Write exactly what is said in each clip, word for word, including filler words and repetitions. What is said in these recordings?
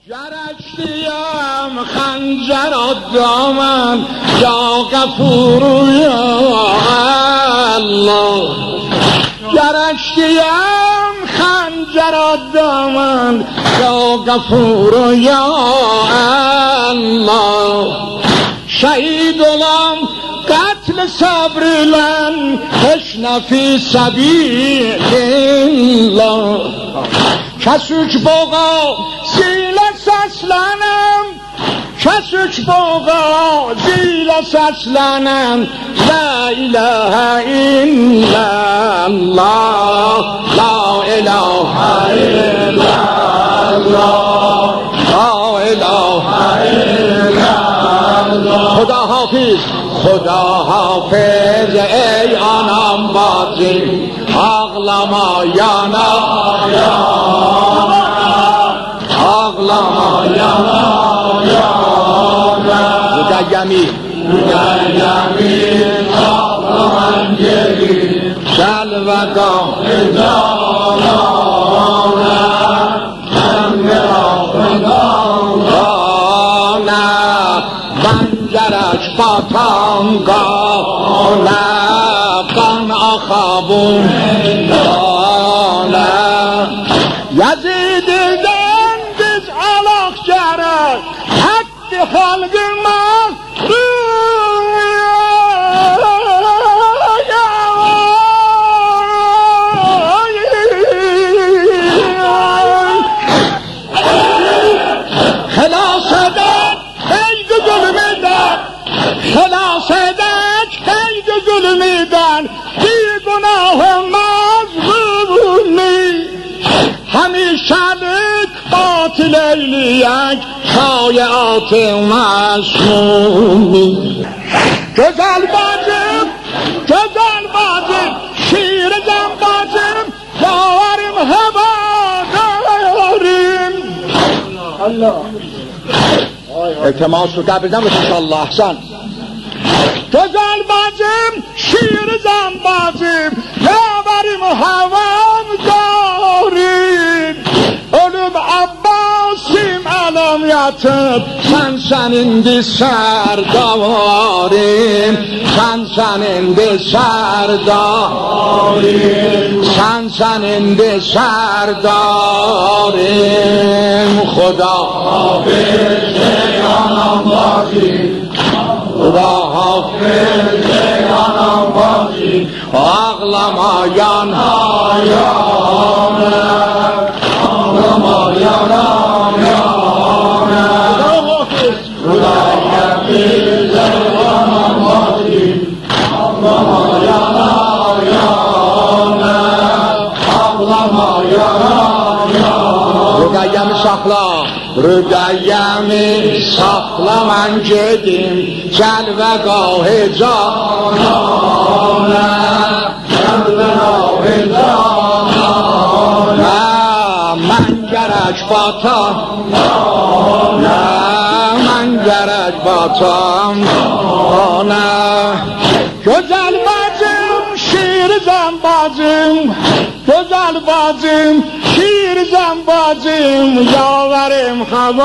گرشتیم خنجر و دامن یا غفور یا الله، گرشتیم خنجر و دامن یا غفور یا الله، شهید olам قتل sabrılan teşnafi sabilillah، کسوک boğa zile seslenem، کسوک boğa zile seslenem، la ilahe illallah، la ilahe illallah، la ilahe illallah. خدا حافظ، خدا حافظ ای آنم بازی ağlama yana yana، ağlama yana yana. Müdeyyemi müdeyyemi ağlaman geri selvegah hidalana emrafedana bencerek batangana kan akabun dana. Yazid'den biz alak gerek hakkı halkın خلاص ederek kaydı zulmüden bir günahım mazlumi، همیشهlik batil eyleyek şayet-i masmumi. Güzel bacım, güzel bacım, şiirden bacım, yavarım hevadarım. Allah التماس رو قبردن بسید انشاءالله. احسن. güzel bacım, şiirizem bacım، yavarım havam darim، ölüm Abbasim alem yatıp sen senindi serdarim، sen senindi serdarim، sen senindi serdarim. خدا حافظ anam bacı، خدا حافظ anam bacı ağlama yana yana، ağlama yana yana. خدا حافظ anam bacı ağlama yana yana، ağlama yana yana. Rüqayyemi sakla، rüqayyemi sakla mən gedim cəlvəgah-ı canana، cəlvəgah-ı canana. Mən gərək batam ana، mən gərək batam ana. Gözəl bacım, şiirizem bacım، güzel bacım, şiirizem bacım، yavarım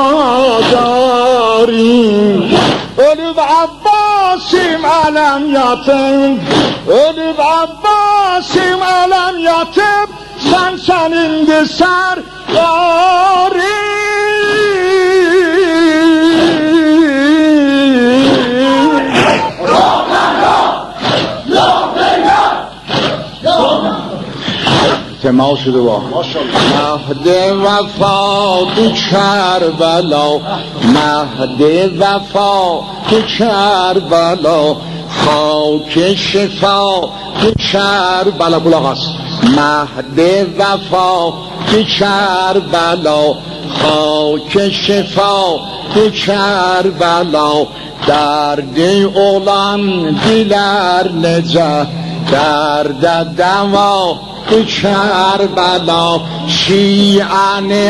havadarım. Ölüb Abbasim alem yatıp، ölüb Abbasim alem yatıp sen senindi serdarım. تمام شده با مهد وفا تو کربلا، مهد وفا تو کربلا، خاک شفا تو کربلا. بلاغ است مهد وفا تو کربلا، خاک شفا تو کربلا. درد olan diler nece درد دوا تو کربلا، شیعن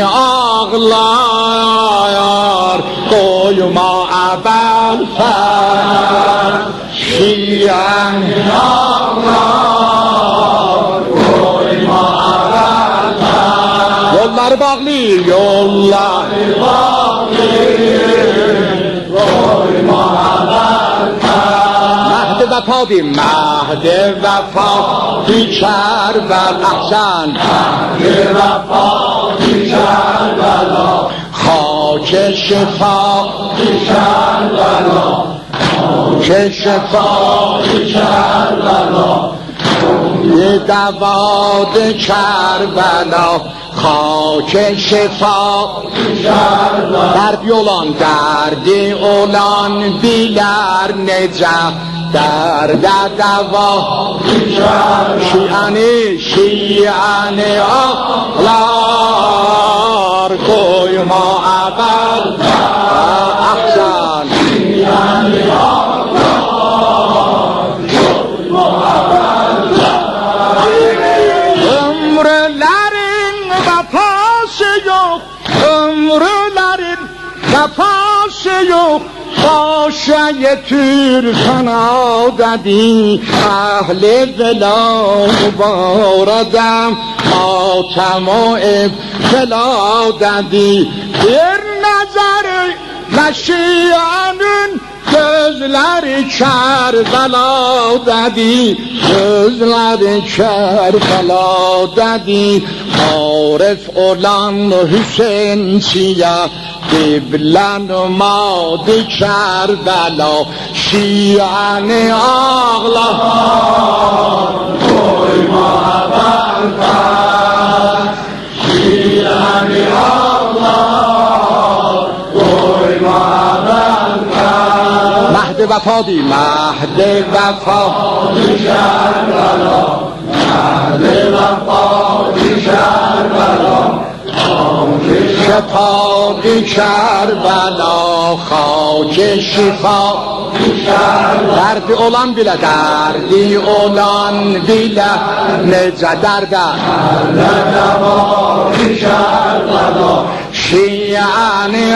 ağlar koyma ebelfer، şiyan ağlar koyma ebelfer. Yollar bağlı, yollar bağlı. مهد وفا دی مهد وفا دی کربلا احسن مهد وفا دی کربلا خاک شفا دی کربلا خاک شفا دی کربلا یه دواد کربلا خاک شفا دردی اولان دردی اولان بیلر نجا درد دوا شیعانی شیعانی آخلار کوی ما اول احسن شیعانی آخلار کوی ما اول ömrlerin vefası yok, ömrlerin vefası yok. Başa getir sana dedi, ahli vela mübaredem, matem o ibtila dedi. Bir nazar meşiyanın gözleri Kerbela dedi, gözleri Kerbela dedi. Arif olan Hüseyin siyah Kiblen madi Kerbela şiani ağlar koyma berber şiani ağlar koyma berber Mehdi vefa di Mehdi vefa di Kerbela Mehdi vefa di Kerbela شفا دی کربلا خاک شفا دردی olan bile derdi olan bile nece derde şiani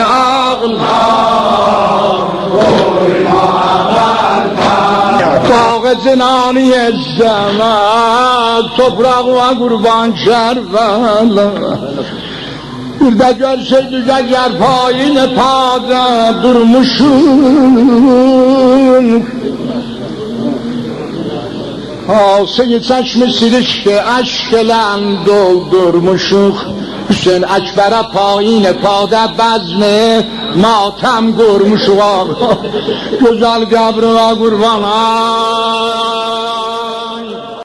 ağlar باغ زنانی زمان toprak ve kurban Kerbela bir de görseydik eğer payine taze durmuşum Kase-i çeşmi sirişki aşk ile doldurmuşuk Hüseyin Ekber'e payine taze bezmi matem kurmuşuk Güzel kabrına kurban